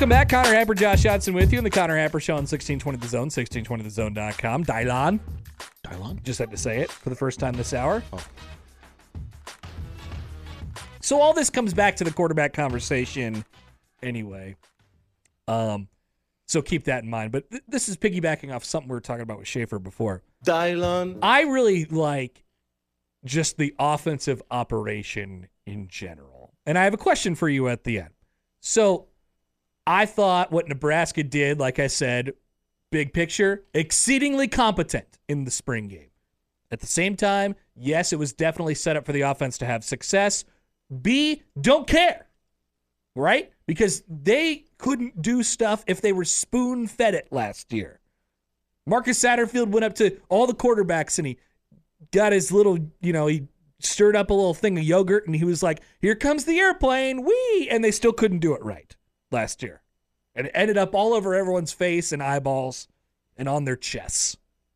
Welcome back. Connor Happer, Josh Johnson with you in the Connor Happer Show on 1620 The Zone, 1620thezone.com. Dylon. Just had to say it for the first time this hour. Oh. So all this comes back to the quarterback conversation anyway. So keep that in mind. But this is piggybacking off something we were talking about with Schaefer before. Dylon. I really like just the offensive operation in general. And I have a question for you at the end. So I thought what Nebraska did, like I said, big picture, exceedingly competent in the spring game. At the same time, yes, it was definitely set up for the offense to have success. B, don't care, right? Because they couldn't do stuff if they were spoon-fed it last year. Marcus Satterfield went up to all the quarterbacks and he got his little, he stirred up a little thing of yogurt and he was like, here comes the airplane, wee! And they still couldn't do it right last year. And it ended up all over everyone's face and eyeballs and on their chests.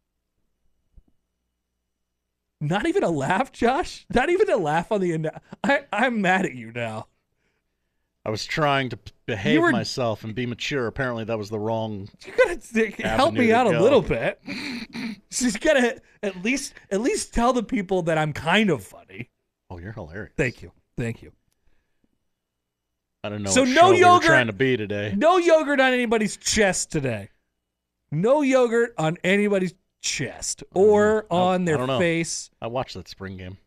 Not even a laugh, Josh? Not even a laugh on the end. I'm mad at you now. I was trying to behave myself and be mature. Apparently, that was the wrong. You gotta help me out a little bit. She's gotta at least tell the people that I'm kind of funny. Oh, you're hilarious. Thank you. I don't know. So what no show we were yogurt trying to be today. No yogurt on anybody's chest today. No yogurt on anybody's chest or on their face. I watched that spring game.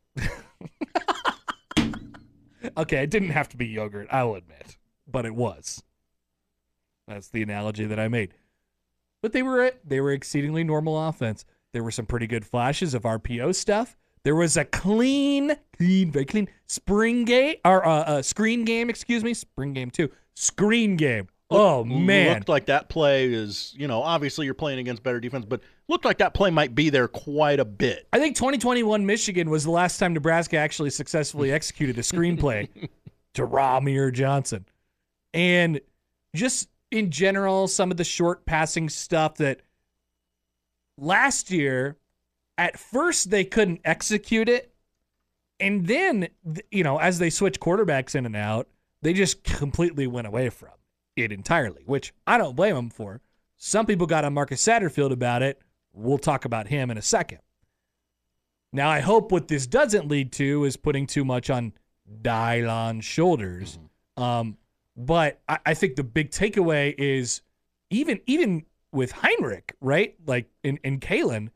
Okay, it didn't have to be yogurt, I'll admit, but it was. That's the analogy that I made. But they were exceedingly normal offense. There were some pretty good flashes of RPO stuff. There was a very clean spring game or screen game, spring game too. Screen game. Oh man. Looked like that play is, obviously you're playing against better defense, but looked like that play might be there quite a bit. I think 2021 Michigan was the last time Nebraska actually successfully executed a screenplay to Rahmir Johnson. And just in general, some of the short passing stuff that last year, at first they couldn't execute it. And then, as they switched quarterbacks in and out, they just completely went away from it entirely, which I don't blame them for. Some people got on Marcus Satterfield about it. We'll talk about him in a second. Now, I hope what this doesn't lead to is putting too much on Dylon's shoulders. But I think the big takeaway is even with Heinrich, right? Like in Kalen,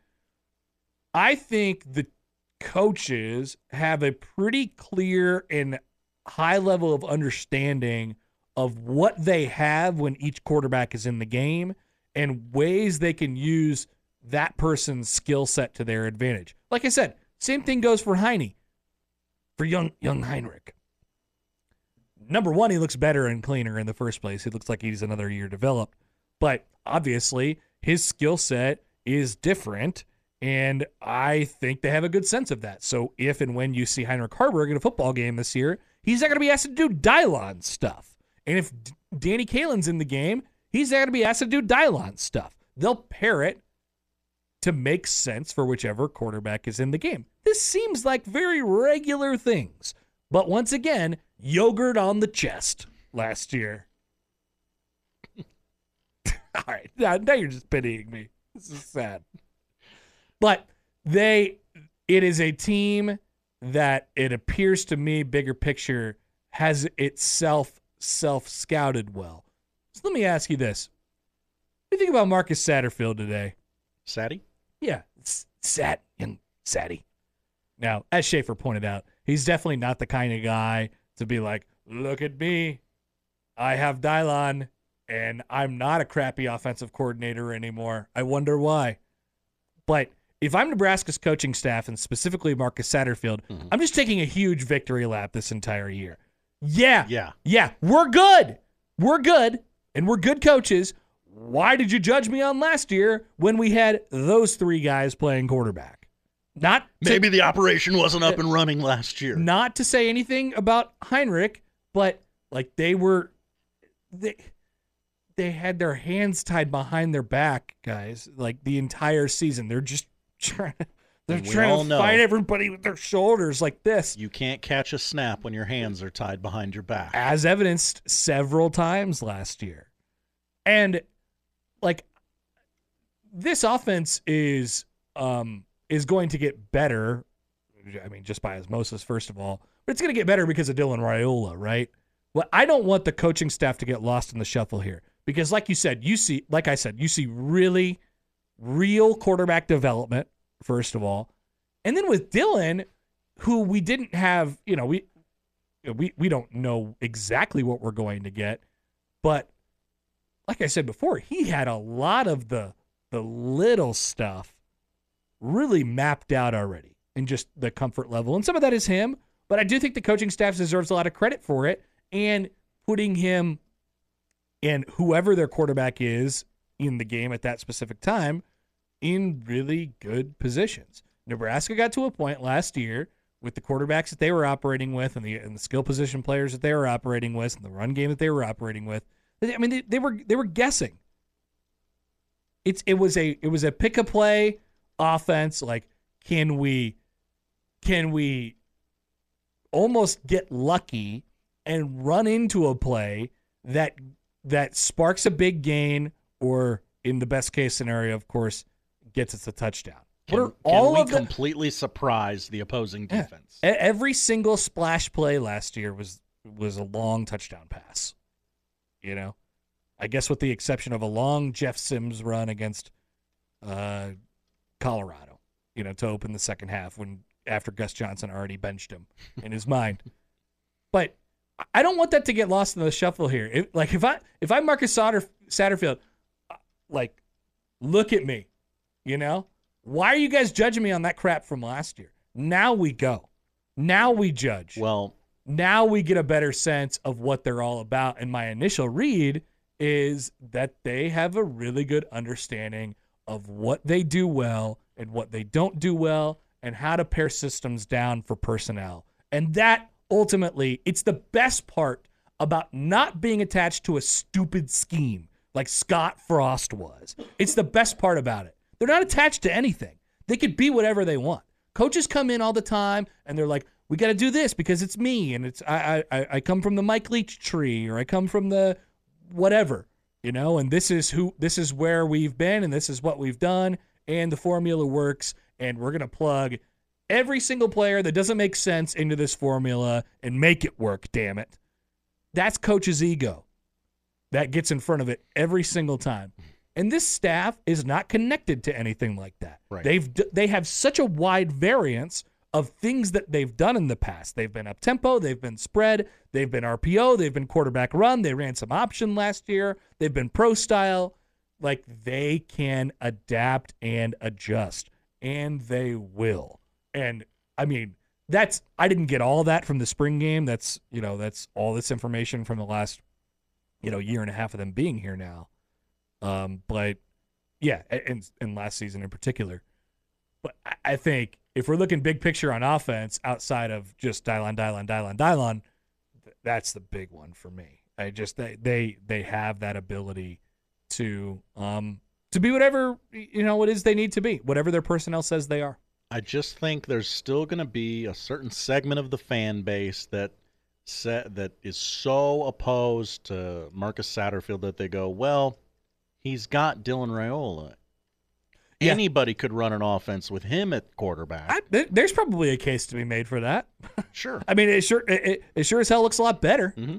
I think the coaches have a pretty clear and high level of understanding of what they have when each quarterback is in the game and ways they can use that person's skill set to their advantage. Like I said, same thing goes for Heine, for young Heinrich. Number one, he looks better and cleaner in the first place. He looks like he's another year developed. But obviously, his skill set is different, and I think they have a good sense of that. So if and when you see Heinrich Haarberg in a football game this year, he's not going to be asked to do Dylon stuff. And if Danny Kalen's in the game, he's not going to be asked to do Dylon stuff. They'll pair it to make sense for whichever quarterback is in the game. This seems like very regular things. But once again, yogurt on the chest last year. All right, now you're just pitying me. This is sad. But it is a team that it appears to me, bigger picture, has itself self-scouted well. So let me ask you this. What do you think about Marcus Satterfield today? Satty? Yeah, young Satty. Now, as Schaefer pointed out, he's definitely not the kind of guy to be like, look at me. I have Dylon, and I'm not a crappy offensive coordinator anymore. I wonder why. But if I'm Nebraska's coaching staff, and specifically Marcus Satterfield, I'm just taking a huge victory lap this entire year. Yeah, we're good. We're good, and we're good coaches. Why did you judge me on last year when we had those three guys playing quarterback? Maybe the operation wasn't up and running last year. Not to say anything about Heinrich, but like they had their hands tied behind their back, guys, like the entire season. They're just trying to fight everybody with their shoulders like this. You can't catch a snap when your hands are tied behind your back. As evidenced several times last year. And like this offense is going to get better. I mean, just by osmosis, first of all, but it's going to get better because of Dylan Raiola, right? Well, I don't want the coaching staff to get lost in the shuffle here because, like you said, you see really real quarterback development, first of all. And then with Dylan, who we didn't have, we don't know exactly what we're going to get, but like I said before, he had a lot of the little stuff really mapped out already and just the comfort level. And some of that is him, but I do think the coaching staff deserves a lot of credit for it and putting him and whoever their quarterback is in the game at that specific time in really good positions. Nebraska got to a point last year with the quarterbacks that they were operating with and the skill position players that they were operating with and the run game that they were operating with. I mean, they were guessing. It was a pick a play offense. Like, can we almost get lucky and run into a play that sparks a big gain, or in the best case scenario, of course, gets us a touchdown. Can we completely surprise the opposing defense? Yeah. Every single splash play last year was a long touchdown pass. I guess with the exception of a long Jeff Sims run against Colorado, to open the second half after Gus Johnson already benched him in his mind. But I don't want that to get lost in the shuffle here. If I'm Marcus Satterfield, like, look at me, Why are you guys judging me on that crap from last year? Now we go. Now we judge. Well, now we get a better sense of what they're all about. And my initial read is that they have a really good understanding of what they do well and what they don't do well and how to pare systems down for personnel. And that ultimately, it's the best part about not being attached to a stupid scheme like Scott Frost was. It's the best part about it. They're not attached to anything. They could be whatever they want. Coaches come in all the time and they're like, we got to do this because it's me and it's I come from the Mike Leach tree, or I come from the whatever, and this is where we've been and this is what we've done and the formula works and we're going to plug every single player that doesn't make sense into this formula and make it work, damn it. That's coach's ego. That gets in front of it every single time. And this staff is not connected to anything like that. Right. They have such a wide variance of things that they've done in the past. They've been up-tempo, they've been spread, they've been RPO, they've been quarterback run, they ran some option last year, they've been pro-style. Like, they can adapt and adjust, and they will. And, I mean, I didn't get all that from the spring game. That's all this information from the last, year and a half of them being here now. But yeah, and last season in particular. But I think if we're looking big picture on offense outside of just Dylon, that's the big one for me. They have that ability to be whatever it is they need to be, whatever their personnel says they are. I just think there's still going to be a certain segment of the fan base that is so opposed to Marcus Satterfield that they go, well, he's got Dylan Raiola. Yeah. Anybody could run an offense with him at quarterback. There's probably a case to be made for that. Sure. I mean, it sure as hell looks a lot better. Mm-hmm.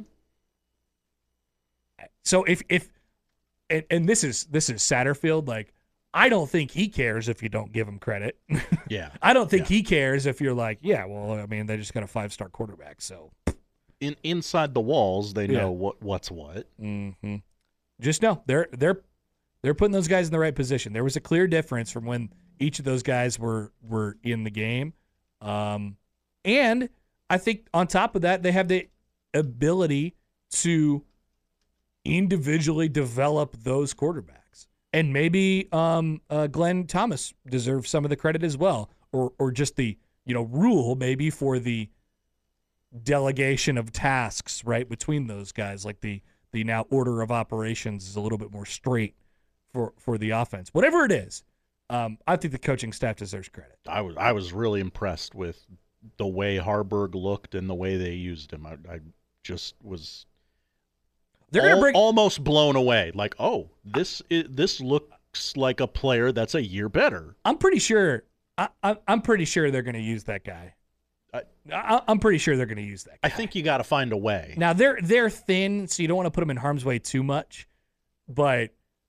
So if this is Satterfield, like, I don't think he cares if you don't give him credit. Yeah. I don't think he cares if you're like, yeah, well, I mean, they just got a 5-star quarterback, so inside the walls, they know what's what. Mm-hmm. Just know they're putting those guys in the right position. There was a clear difference from when each of those guys were in the game. And I think on top of that, they have the ability to individually develop those quarterbacks. And maybe Glenn Thomas deserves some of the credit as well, or just the rule maybe for the delegation of tasks right between those guys, like the now order of operations is a little bit more straight for the offense. Whatever it is, I think the coaching staff deserves credit. I was really impressed with the way Harburg looked and the way they used him. I just was. They're going to bring almost blown away. Like, oh, this looks like a player that's a year better. I'm pretty sure. I'm pretty sure they're going to use that guy. I'm pretty sure they're going to use that guy. I think you got to find a way. Now they're thin, so you don't want to put them in harm's way too much, but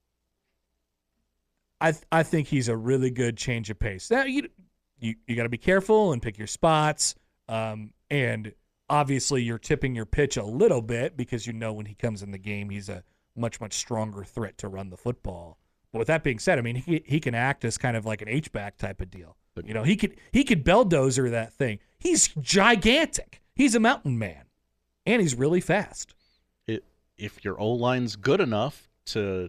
I think he's a really good change of pace. Now you got to be careful and pick your spots, and obviously you're tipping your pitch a little bit because you know when he comes in the game he's a much stronger threat to run the football. But with that being said, I mean he can act as kind of like an H-back type of deal. You know, he could belldozer that thing. He's gigantic. He's a mountain man, and he's really fast. If your O-line's good enough to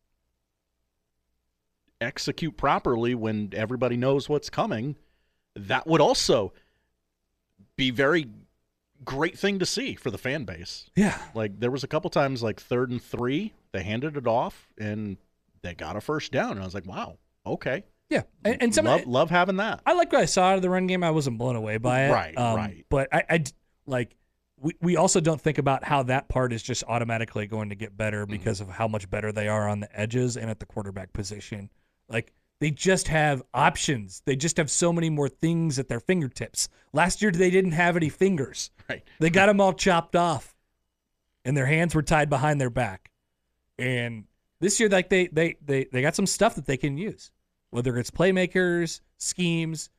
execute properly when everybody knows what's coming, that would also be very great thing to see for the fan base. Yeah. Like there was a couple times like 3rd and 3, they handed it off and they got a first down. And I was like, wow, okay. Yeah, and some love having that. I like what I saw out of the run game. I wasn't blown away by it. Right. But I like we also don't think about how that part is just automatically going to get better because of how much better they are on the edges and at the quarterback position. Like they just have options. They just have so many more things at their fingertips. Last year they didn't have any fingers. Right. They got them all chopped off, and their hands were tied behind their back. And this year, like they got some stuff that they can use. Whether it's playmakers, schemes,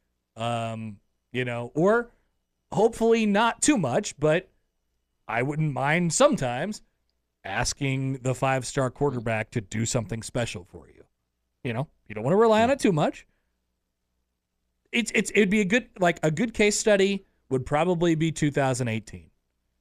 or hopefully not too much, but I wouldn't mind sometimes asking the 5-star quarterback to do something special for you. You know, you don't want to rely on it too much. It'd be a good case study would probably be 2018.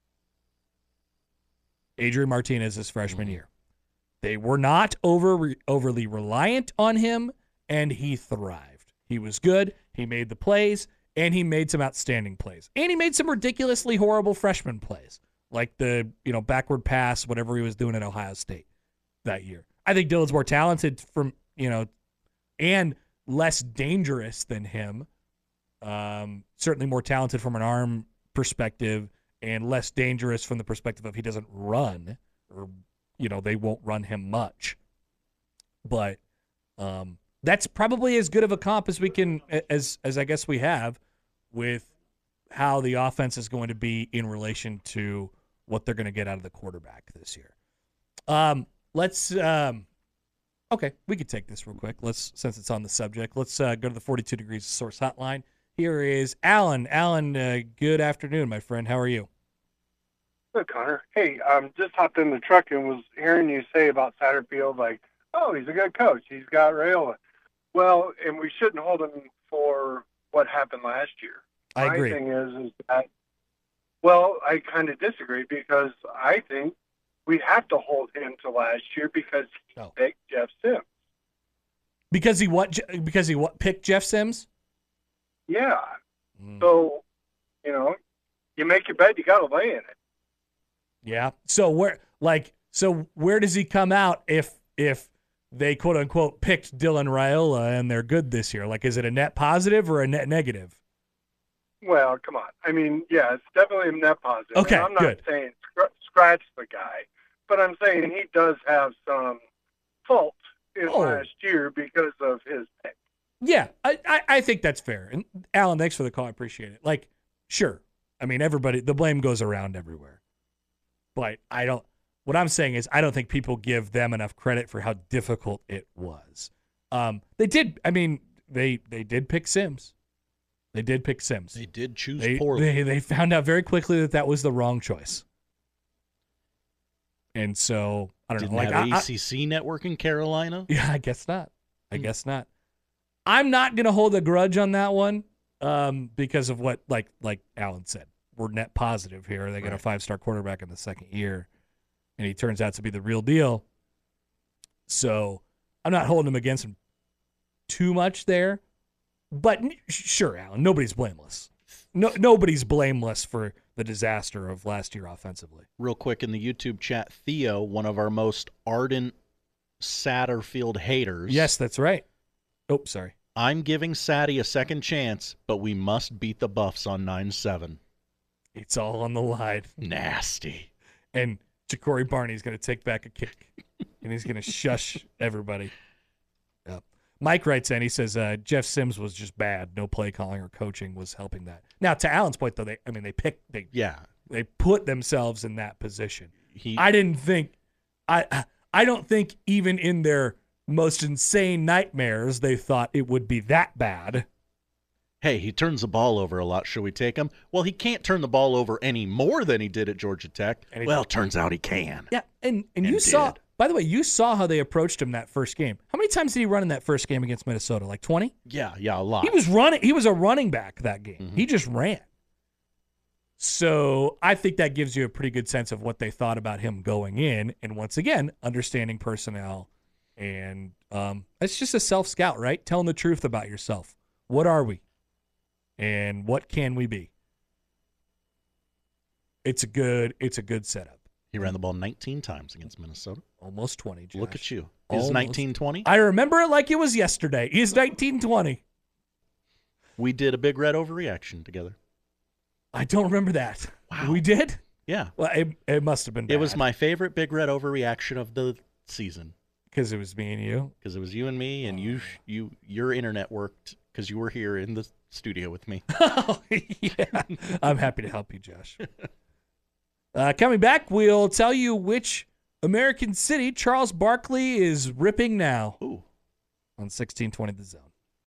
Adrian Martinez's freshman year. They were not overly reliant on him. And he thrived. He was good. He made the plays, and he made some outstanding plays. And he made some ridiculously horrible freshman plays, like the backward pass, whatever he was doing at Ohio State that year. I think Dylan's more talented and less dangerous than him. Certainly more talented from an arm perspective and less dangerous from the perspective of he doesn't run or, they won't run him much. But that's probably as good of a comp as we can, as I guess we have, with how the offense is going to be in relation to what they're going to get out of the quarterback this year. Okay, we could take this real quick. Since it's on the subject, let's go to the 42 Degrees Source hotline. Here is Alan. Alan, good afternoon, my friend. How are you? Good, Connor. Hey, just hopped in the truck and was hearing you say about Satterfield, like, oh, he's a good coach. He's got Raiola. Well, and we shouldn't hold him for what happened last year. I agree. My thing is that, well, I kind of disagree because I think we have to hold him to last year because he picked Jeff Sims. Because he picked Jeff Sims? Yeah. So, you make your bed, you got to lay in it. Yeah. So where does he come out if they quote unquote picked Dylan Raiola and they're good this year? Like, is it a net positive or a net negative? Well, come on. I mean, yeah, it's definitely a net positive. Okay, and I'm not good. saying scratch the guy, but I'm saying he does have some fault in last year because of his pick. Yeah, I think that's fair. And Alan, thanks for the call. I appreciate it. Like, sure. I mean, the blame goes around everywhere. But what I'm saying is I don't think people give them enough credit for how difficult it was. They did pick Sims. They did pick Sims. They did choose poorly. They found out very quickly that was the wrong choice. And so, I don't know. Didn't have ACC network in Carolina? Yeah, I guess not. I'm not going to hold a grudge on that one because of what, like Alan said, we're net positive here. They got a 5-star quarterback in the second year, and he turns out to be the real deal. So I'm not holding him against him too much there. But sure, Alan, nobody's blameless. Nobody's blameless for the disaster of last year offensively. Real quick in the YouTube chat, Theo, one of our most ardent Satterfield haters. Yes, that's right. Oh, sorry. I'm giving Satty a second chance, but we must beat the Buffs on 9-7. It's all on the line. Nasty. And Ja'Cory Barney's going to take back a kick, and he's going to shush everybody. Yep. Mike writes in, he says, Jeff Sims was just bad. No play calling or coaching was helping that. Now, to Alan's point, though, they put themselves in that position. I don't think even in their most insane nightmares they thought it would be that bad. Hey, he turns the ball over a lot. Should we take him? Well, he can't turn the ball over any more than he did at Georgia Tech. Well, turns out he can. Yeah, and you saw, by the way, you saw how they approached him that first game. How many times did he run in that first game against Minnesota? Like 20? Yeah, a lot. He was running. He was a running back that game. Mm-hmm. He just ran. So I think that gives you a pretty good sense of what they thought about him going in. And once again, understanding personnel. And it's just a self-scout, right? Telling the truth about yourself. What are we? And what can we be? It's a good setup. He ran the ball 19 times against Minnesota. Almost 20, Josh. Look at you. Is 19-20? I remember it like it was yesterday. He's 19-20. We did a big red overreaction together. I don't remember that. Wow. We did? Yeah. Well, it must have been bad. It was my favorite big red overreaction of the season. Because it was me and you? Because it was you and me, and your internet worked because you were here in the studio with me. Oh, yeah. I'm happy to help you, Josh. Coming back, we'll tell you which American city Charles Barkley is ripping now. Ooh. On 1620 The Zone.